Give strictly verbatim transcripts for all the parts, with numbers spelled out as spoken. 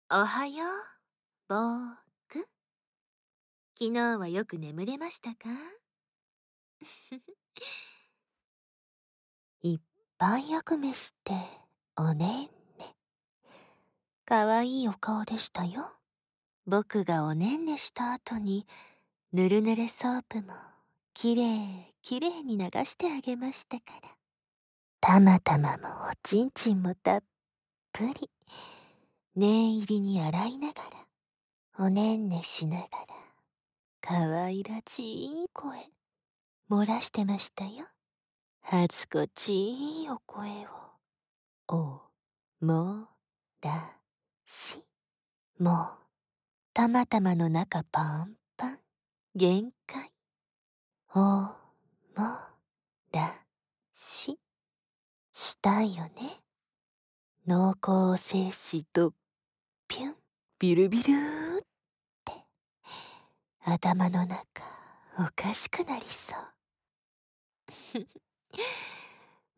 おはよう、ぼーく。昨日はよく眠れましたか？いっぱいよく飯しておねんね。かわいいお顔でしたよ。僕がおねんねした後にぬるぬるソープもきれいきれいに流してあげましたから。たまたまもおちんちんもたっぷり念入りに洗いながらおねんねしながらかわいらしい声漏らしてましたよ。恥ずかしいお声をおもらし。もうたまたまの中パンパン限界。おもらししたいよね。濃厚精子とピュンビルビルーって頭の中おかしくなりそう。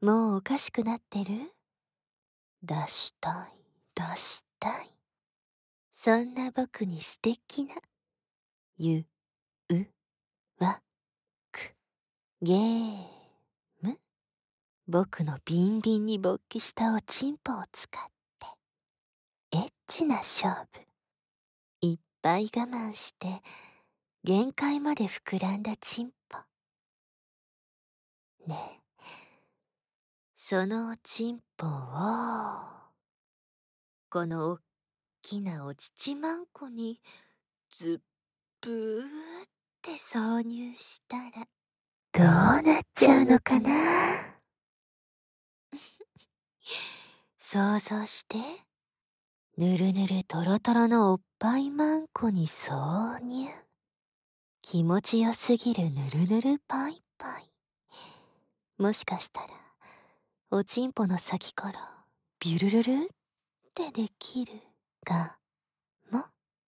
もうおかしくなってる？出したい出したい。そんな僕に素敵なゆうわくゲーム。僕のビンビンに勃起したおちんぽを使ってエッチな勝負。いっぱい我慢して限界まで膨らんだちんぽ。ねえ、そのおちんぽをこのおっきなお乳まんこにずっぷーって挿入したらどうなっちゃうのかな。想像して。ぬるぬるとろとろのおっぱいまんこに挿入。気持ちよすぎるぬるぬるパイパイ。もしかしたらおちんぽの先からビュルルルってできるかも。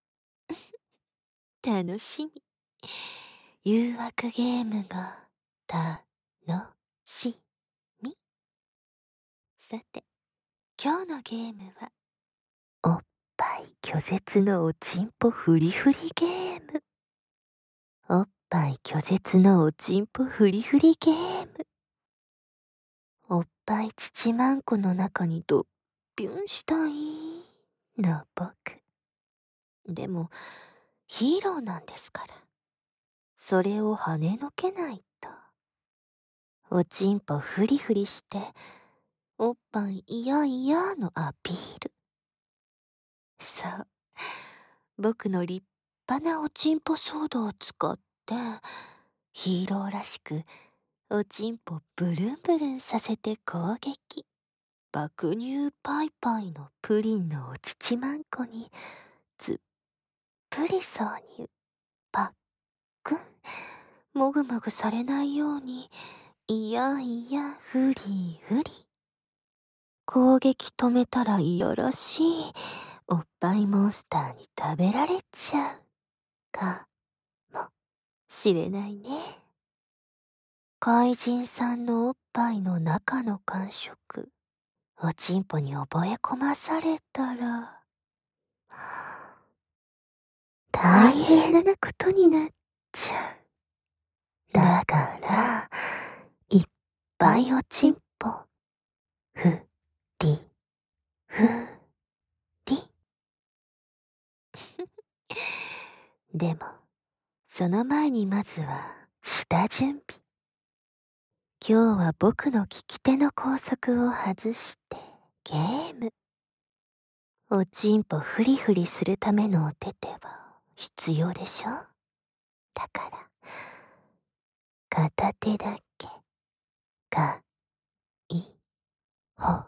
楽しみ。誘惑ゲームが楽しみ。さて、今日のゲームはおっぱい拒絶のおちんぽフリフリゲーム。おっぱい拒絶のおちんぽフリフリゲーム。おっぱい乳まんこの中にドッピュンしたいの僕。でもヒーローなんですから、それを跳ねのけないと。おちんぽフリフリしておっぱいいやいやのアピール。そう、僕の立派なおちんぽソードを使ってヒーローらしくおちんぽブルンブルンさせて攻撃。爆乳パイパイのプリンのお乳まんこにずっぷり挿入。パックン。もぐもぐされないようにいやいやフリフリ。攻撃止めたらいやらしいおっぱいモンスターに食べられちゃうかもしれないね。怪人さんのおっぱいの中の感触、おちんぽに覚え込まされたら大変なことになっちゃう。だからいっぱいおちんぽふりふり。でもその前にまずは下準備。今日は僕の利き手の拘束を外してゲーム。おちんぽフリフリするためのお手手は必要でしょ。だから片手だけかいほん。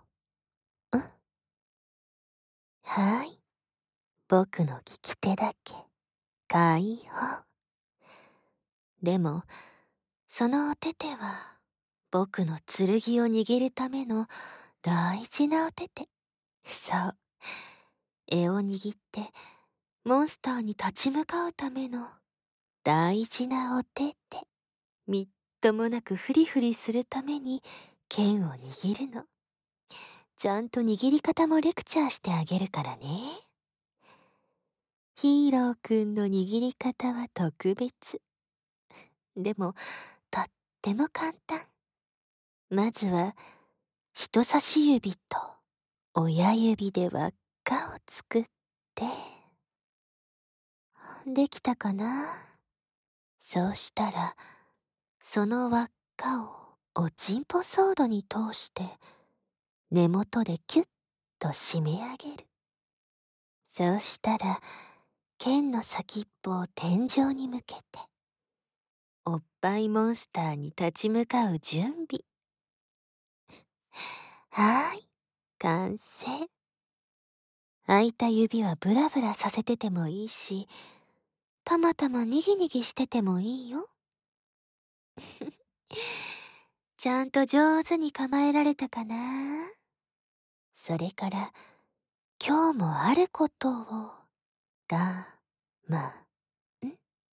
はい、僕の利き手だけ解放。でもそのお手手は僕の剣を握るための大事なお手手。そう、柄を握ってモンスターに立ち向かうための大事なお手手。みっともなくフリフリするために剣を握るの。ちゃんと握り方もレクチャーしてあげるからね。 ヒーローくんの握り方は特別。でも、とっても簡単。まずは、人差し指と親指で輪っかを作って、できたかな？そうしたら、その輪っかをおちんぽソードに通して、根元でキュッと締め上げる。そうしたら、剣の先っぽを天井に向けて、おっぱいモンスターに立ち向かう準備。はーい、完成。空いた指はブラブラさせててもいいし、たまたまにぎにぎしててもいいよ。ちゃんと上手に構えられたかな？それから、今日もあることを、が、ま、ん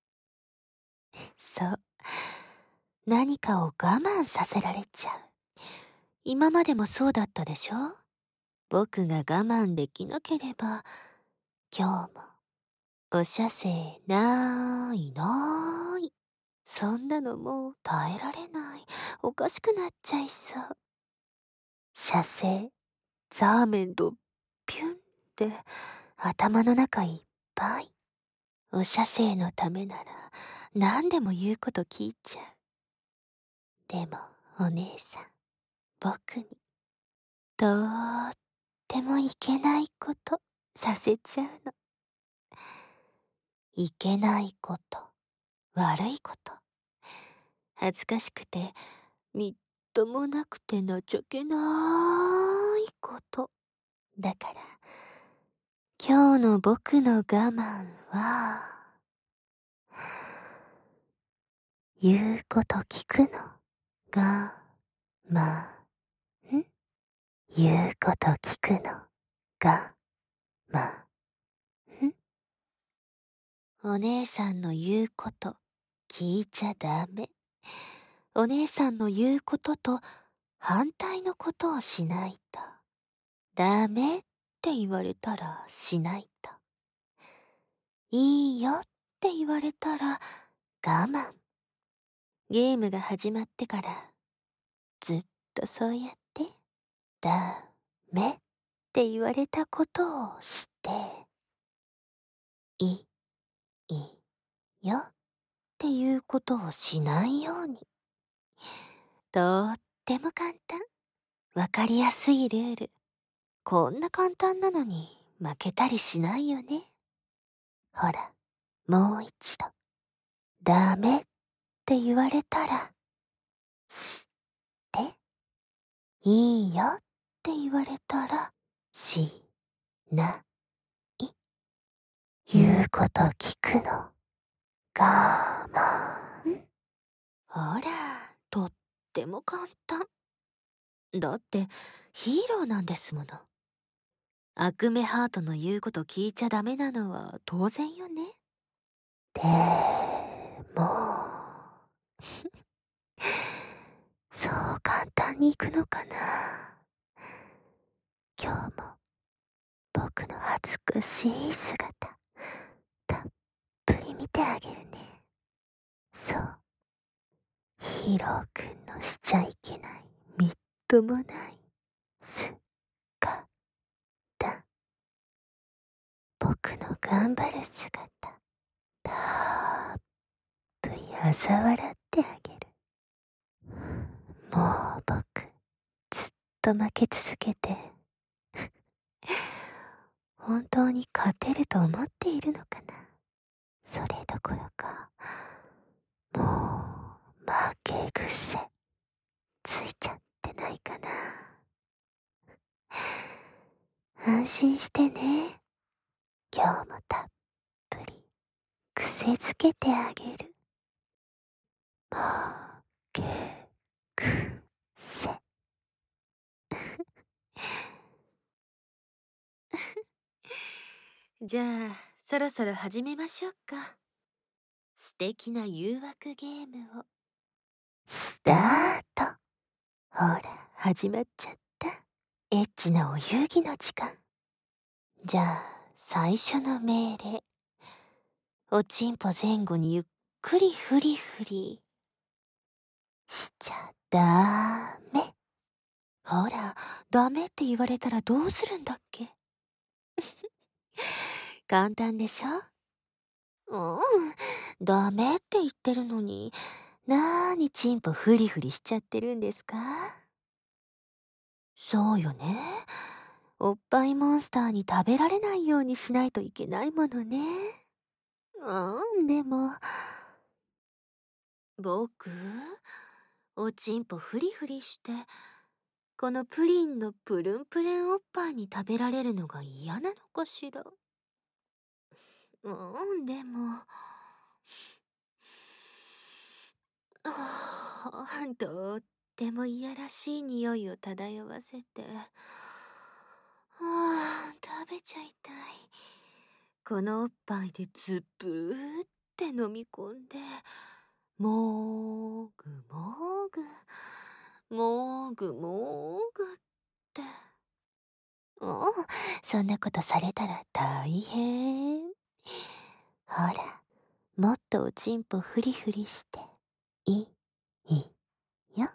そう。何かを我慢させられちゃう。今までもそうだったでしょ？僕が我慢できなければ、今日も、お射精なーいなーい。そんなのもう耐えられない。おかしくなっちゃいそう。射精、ザーメンとピュンって頭の中いっぱい。お射精のためなら何でも言うこと聞いちゃう。でもお姉さん、僕にとーってもいけないことさせちゃうの。いけないこと、悪いこと、恥ずかしくてみっともなくて情けないこと。だから今日の僕の我慢は、言うこと聞くのが、まあ、ん言うこと聞くのが、まあ、んお姉さんの言うこと聞いちゃダメ。お姉さんの言うことと反対のことをしないと。ダメって言われたらしないと。いいよって言われたら我慢。ゲームが始まってからずっとそうやってダメって言われたことをして、いいよっていうことをしないように。とっても簡単。わかりやすいルール。こんな簡単なのに負けたりしないよね。ほら、もう一度。ダメって言われたら、して。いいよって言われたら、しない。言うこと聞くの。我慢。ほら、とっても簡単。だって、ヒーローなんですもの。悪目ハートの言うこと聞いちゃダメなのは当然よね。でも、そう簡単にいくのかな。今日も僕の美しい姿、たっぷり見てあげるね。そう。ヒーローくんのしちゃいけない、みっともない、す、か、だ。僕の頑張る姿、たっぷり嘲笑ってあげる。もう僕、ずっと負け続けて、本当に勝てると思っているのかな。それどころか、もう負け癖、ついちゃってないかな。安心してね。今日もたっぷり癖つけてあげる。負け癖。じゃあ、そろそろ始めましょうか。素敵な誘惑ゲームを。スタート。ほら、始まっちゃった。エッチなお遊戯の時間。じゃあ、最初の命令。 おちんぽ前後にゆっくりフリフリしちゃダメ。ほら、ダメって言われたらどうするんだっけ？簡単でしょ？うん、ダメって言ってるのに、なーにチンポフリフリしちゃってるんですか？そうよね。おっぱいモンスターに食べられないようにしないといけないものね。うん、でも、僕、おちんぽフリフリして、このプリンのプルンプルンおっぱいに食べられるのが嫌なのかしら。うん、でも、あーとってもいやらしい匂いを漂わせて、あー食べちゃいたい。このおっぱいでズブーって飲み込んで、もーぐもーぐ、もーぐもーぐって。うん、そんなことされたら大変。ほら、もっとおちんぽフリフリして、いいよ。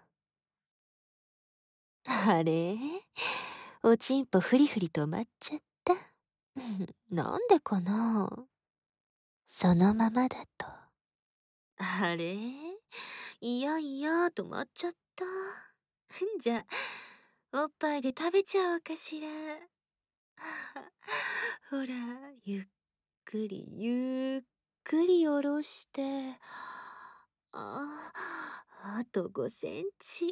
あれ、おちんぽフリフリ止まっちゃった。なんでかな？そのままだと。あれ、いやいや止まっちゃった。じゃあ、おっぱいで食べちゃおうかしら。ほら、ゆっくりゆっくり下ろして。あ、あとごセンチ。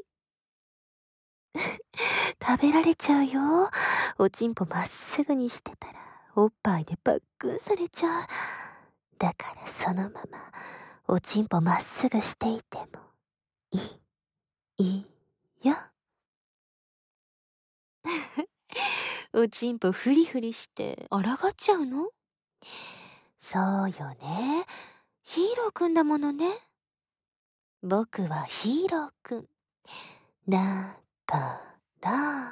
食べられちゃうよ。おちんぽまっすぐにしてたら、おっぱいでパックンされちゃう。だからそのまま、おちんぽまっすぐしていても、いい、いいよ。おちんぽフリフリして抗っちゃうの？そうよね。ヒーローくんだものね。僕はヒーローくん。だから、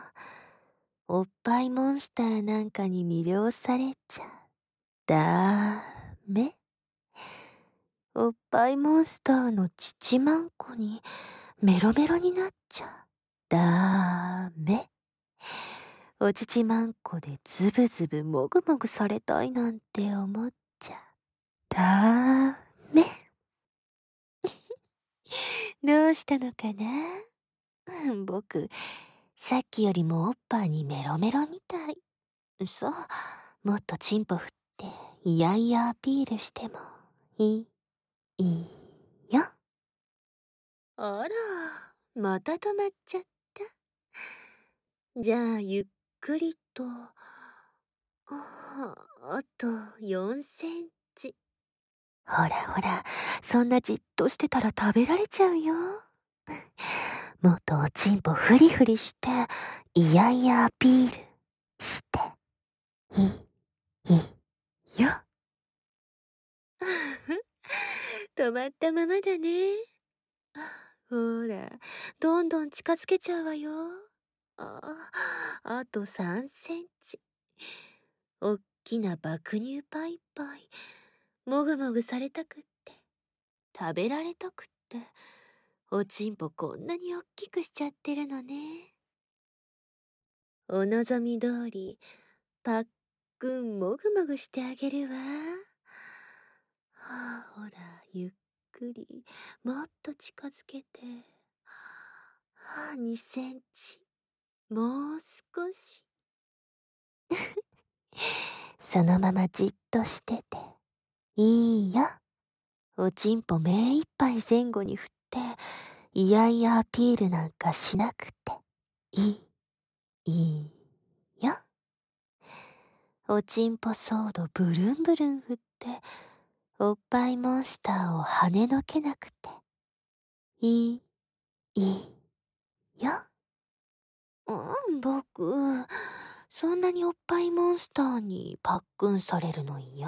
おっぱいモンスターなんかに魅了されちゃダメ。おっぱいモンスターの乳まんこにメロメロになっちゃダメ。お乳まんこでズブズブもぐもぐされたいなんて思っちゃダメ。どうしたのかな？僕、さっきよりもおっぱいにメロメロみたい。そう、もっとチンポ振っていやいやアピールしてもいい、いいよ。あら、また止まっちゃった。じゃあ、ゆっくりと、ああとよんセンチ。ほらほら、そんなじっとしてたら食べられちゃうよ。もっとおちんぽフリフリして、いやいやアピールして、いい、いいよ。止まったままだね。ほら、どんどん近づけちゃうわよ。あ、あとさんセンチ。おっきな爆乳パイパイ。もぐもぐされたくって。食べられたくって。おちんぽこんなにおっきくしちゃってるのね。お望み通り、パックンもぐもぐしてあげるわ。はあ、ほら、ゆっくり、もっと近づけて。はあ、にセンチ。もう少し。そのままじっとしてて。いいよ。おちんぽ目いっぱい前後に振って、いやいやアピールなんかしなくて。いい、いいよ。おちんぽソードブルンブルン振って、おっぱいモンスターを跳ねのけなくて。いい、いいよ。うん、僕、そんなにおっぱいモンスターにパックンされるの嫌？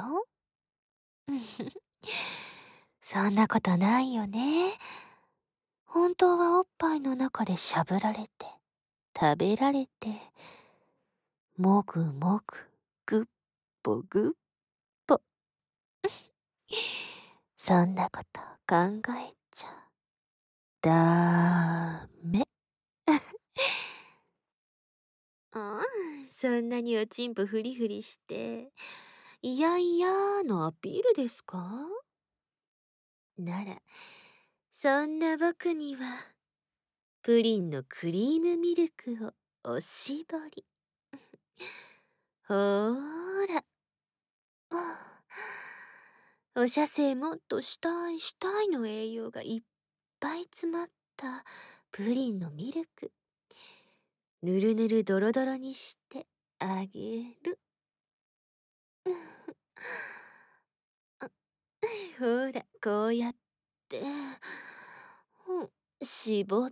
そんなことないよね。本当はおっぱいの中でしゃぶられて、食べられて、もぐもぐ、ぐっぽぐっぽ。 そんなこと考えちゃダメ。うん、そんなにおちんぽフリフリして、いやいやのアピールですか？なら、そんな僕には、プリンのクリームミルクをおしぼり。ほーら。ああ、お射精もっとしたいしたいの栄養がいっぱい詰まったプリンのミルク。ぬるぬるドロドロにしてあげる。あほら、こうやって、うん、絞って、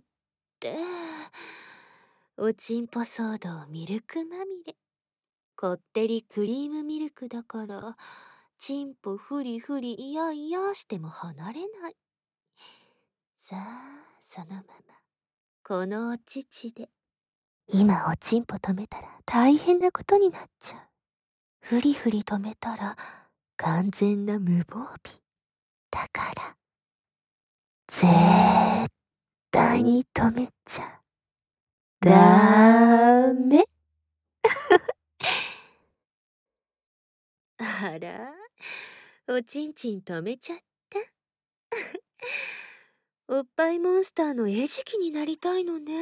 おちんぽソードをミルクまみれ。こってりクリームミルクだから、ちんぽフリフリいやいやしても離れない。さあ、そのまま、このお乳で。今おちんぽ止めたら大変なことになっちゃう。フリフリ止めたら完全な無防備。だから、ぜー対に止めちゃダメ。あら、おちんちん止めちゃった。おっぱいモンスターの餌食になりたいのね。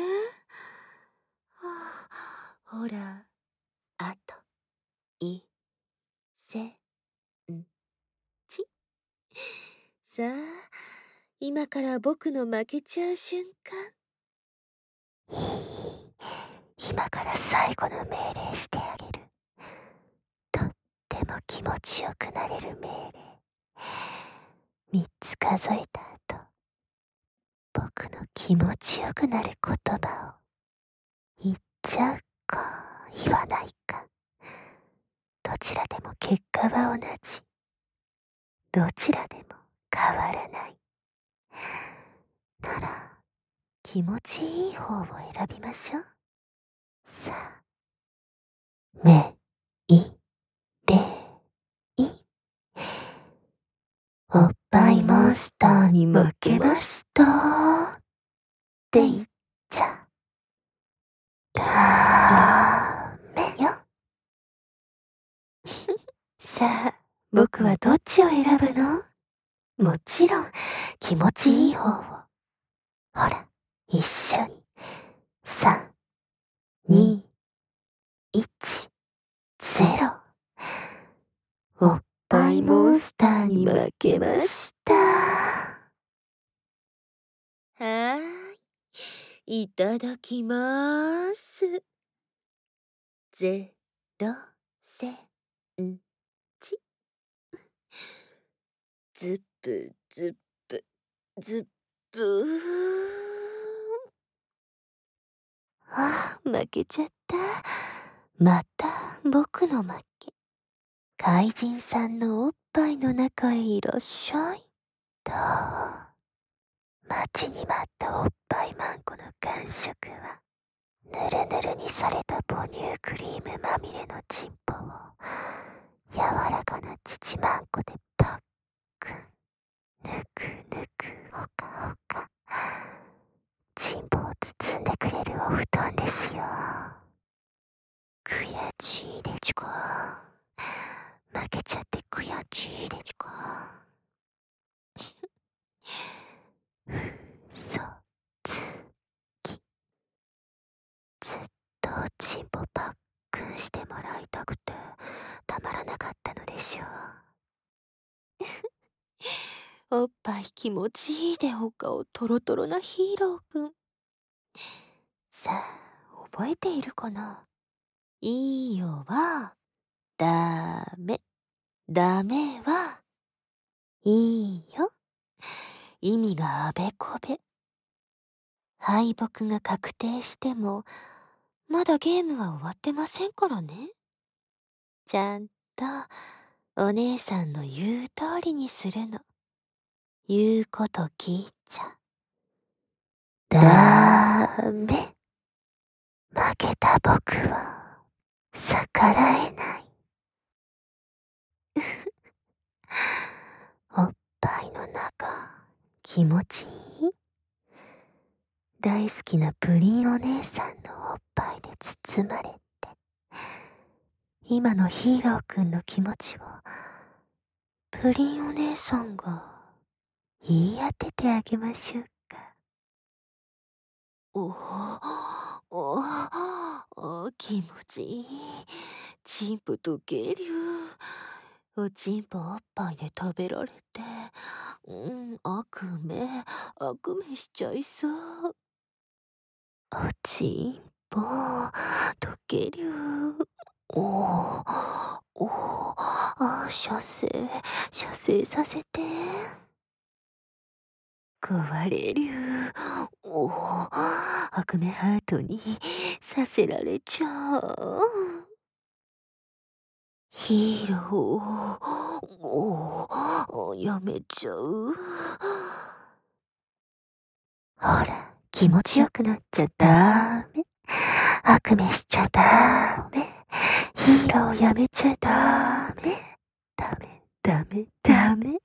はあ、ほら、あと、い、せ、ん、ち。さあ、今から僕の負けちゃう瞬間。今から最後の命令してあげる。とっても気持ちよくなれる命令。三つ数えた後、僕の気持ちよくなる言葉を言っちゃうか言わないか。どちらでも結果は同じ。どちらでも変わらない。なら、気持ちいい方を選びましょう。さあ、め、い、れ、い。おっぱいモンスターに負けましたって言っちゃダメよ。さあ、僕はどっちを選ぶの？もちろん、気持ちいい方を。ほら、一緒に。さん、に、いち、ゼロ。おっぱいモンスターに負けました。はーい。いただきまーす。ゼロ、センチ。ズップ、ズップ、ズップー。ああ、負けちゃった。また僕の負け。怪人さんのおっぱいの中へいらっしゃい。どう？待ちに待ったおっぱいマンコの感触は、ぬるぬるにされた母乳クリームまみれのチンポを、柔らかな乳マンコでパックン、ぬくぬくほかほか。チンポを包んでくれるお布団ですよ。悔しいでちゅか。負けちゃって悔しいでちゅか。嘘つき。ずっとチンポパックンしてもらいたくてたまらなかったのでしょう。おっぱい気持ちいいでお顔トロトロなヒーローくん。さあ、覚えているかな？いいよはダメ。ダメはいいよ。意味があべこべ。敗北が確定しても、まだゲームは終わってませんからね。ちゃんとお姉さんの言う通りにするの。言うこと聞いちゃダメ。負けた僕は逆らえない。おっぱいの気持ちいい？大好きなプリンお姉さんのおっぱいで包まれて、今のヒーローくんの気持ちをプリンお姉さんが言い当ててあげましょうか。おお、お、気持ちいい。チンポ溶ける。おちんぽおっぱいで食べられて、うん、悪夢、悪夢しちゃいそう。おちんぽ、溶ける。おお、おお、あ、射精、射精させて。壊れる。おお、悪夢ハートにさせられちゃう。ヒーロー、おお、やめちゃう。ほら、気持ちよくなっちゃダメ。悪夢しちゃダメ。ヒーローやめちゃダメ。ダメ、ダメ、ダメ。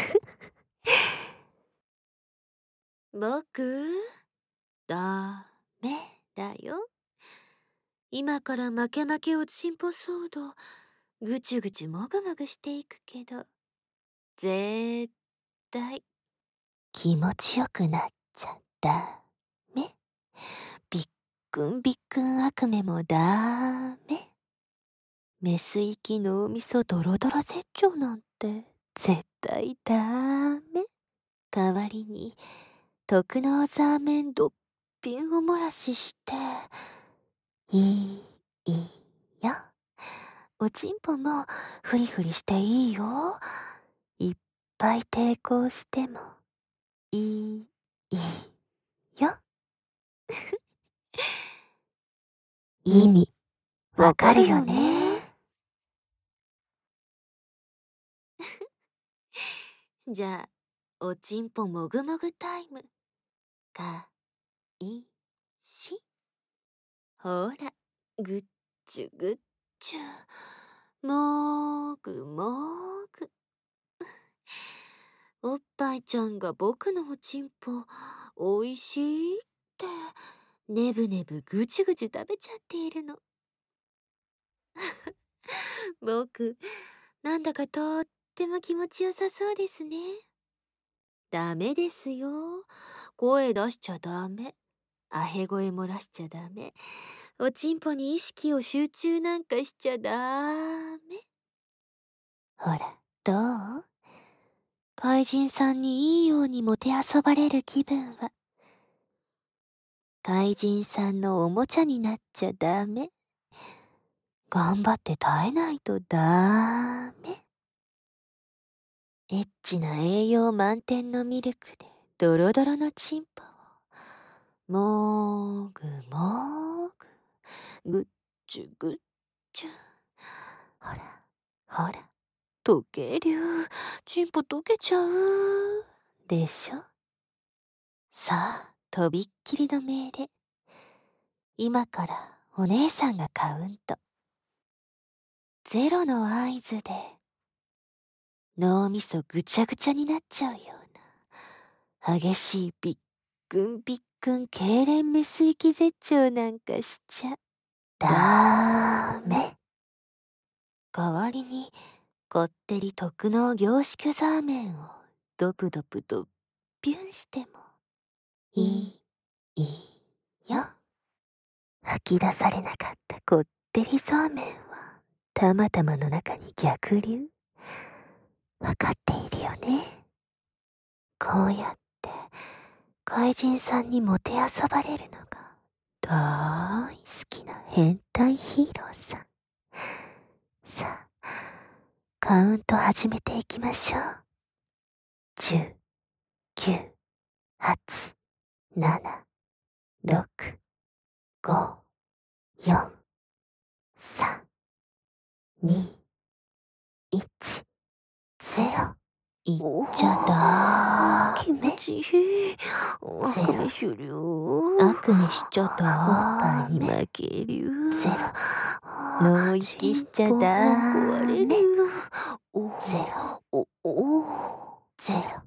僕、ダメだよ。今から負け負けおちんぽ騒動、ぐちゅぐちゅもぐもぐしていくけど、絶対、気持ちよくなっちゃダメ。びっくんびっくん悪夢もダメ。メス行き脳みそドロドロ絶頂なんて絶対ダメ。代わりに特納ザーメンドッピンおもらししていいいいよ。おちんぽもフリフリしていいよ。いっぱい抵抗してもいいいいよ。意味わかるよね。じゃあおちんぽもぐもぐタイム。かいし。ほら、ぐっちゅぐっちゅ。もーぐもーぐ。おっぱいちゃんが僕のおちんぽおいしいってねぶねぶぐちゅぐちゅ食べちゃっているの。僕、なんだかとっても気持ちよさそうですね。ダメですよ。声出しちゃダメ。あへ声漏らしちゃダメ。おちんぽに意識を集中なんかしちゃダメ。ほら、どう？怪人さんにいいようにもてあそばれる気分は。怪人さんのおもちゃになっちゃダメ。頑張って耐えないとダメ。エッチな栄養満点のミルクでドロドロのチンポをもーぐもーぐぐっちゅぐっちゅ。ほらほら溶けりゅう。チンポ溶けちゃうでしょ。さあとびっきりの命令。今からお姉さんがカウント。ゼロの合図で脳みそぐちゃぐちゃになっちゃうような激しいびっくんびっくん痙攣メス行き絶頂なんかしちゃダメ。代わりにこってり特納凝縮ザーメンをドプドプドッピュンしてもいいいいよ。吐き出されなかったこってりザーメンはたまたまの中に逆流。わかっているよね。こうやって怪人さんにもてあそばれるのが大好きな変態ヒーローさん。さあ、カウント始めていきましょう。じゅう、きゅう、はち、なな、ろく、ご、よん、さん、に、いち、ゼロ。いっちゃダメ。気持ちいい。悪夢終了。悪夢しちゃダメ。おっぱいに負ける。ゼロ。脳息しちゃダメ。ゼロ。おお。ゼロ。びっく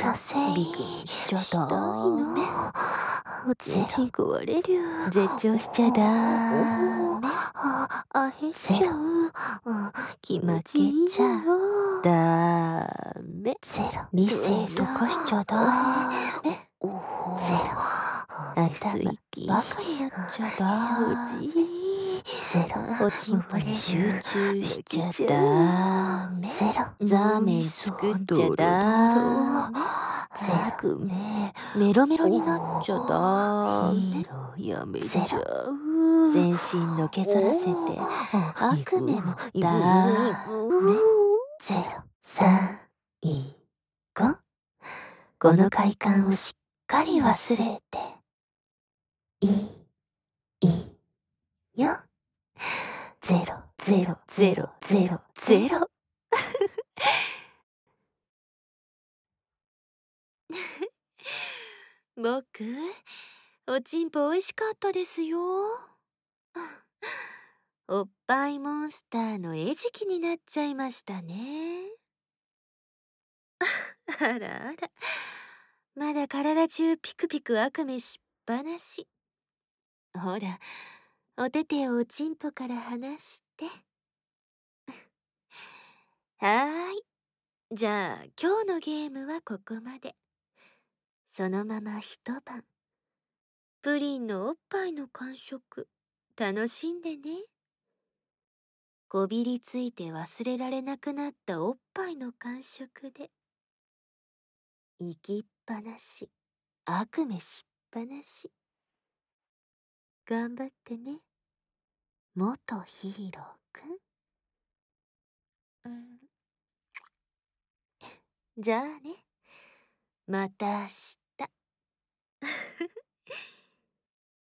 射精ビクにしちゃしたいダの。 メ。全身壊れる。 絶頂しちゃダメ。 あ、あへっちゃう。気持負ちいいけちゃよ。 ダメ。 ゼロ。 理性溶かしちゃダメ。 ゼロ。 熱い息バカになっちゃダメ。 ゼロ。 おちんぽに集中しちゃ負けちゃダメ。 ゼロ。 ザーメン作っちゃダメ。 ゼロ。 悪夢メロメロになっちゃダメ。 やめちゃう。 全身のけぞらせて悪夢もダメ。 ゼロ。三、二、五。この快感をしっかり忘れていいよ。ゼロ、ゼロ、ゼロ、ゼロ、ゼロ。 僕、おちんぽ美味しかったですよ。おっぱいモンスターの餌食になっちゃいましたね。あらあら、まだ体中ピクピク悪夢しっぱなし。ほら、お手手をおちんぽから離して。はーい。じゃあ、今日のゲームはここまで。そのまま一晩。プリンのおっぱいの感触、楽しんでね。こびりついて忘れられなくなったおっぱいの感触で。生きっぱなし、悪夢しっぱなし。頑張ってね。元ヒーローくん。うん、じゃあね。また明日。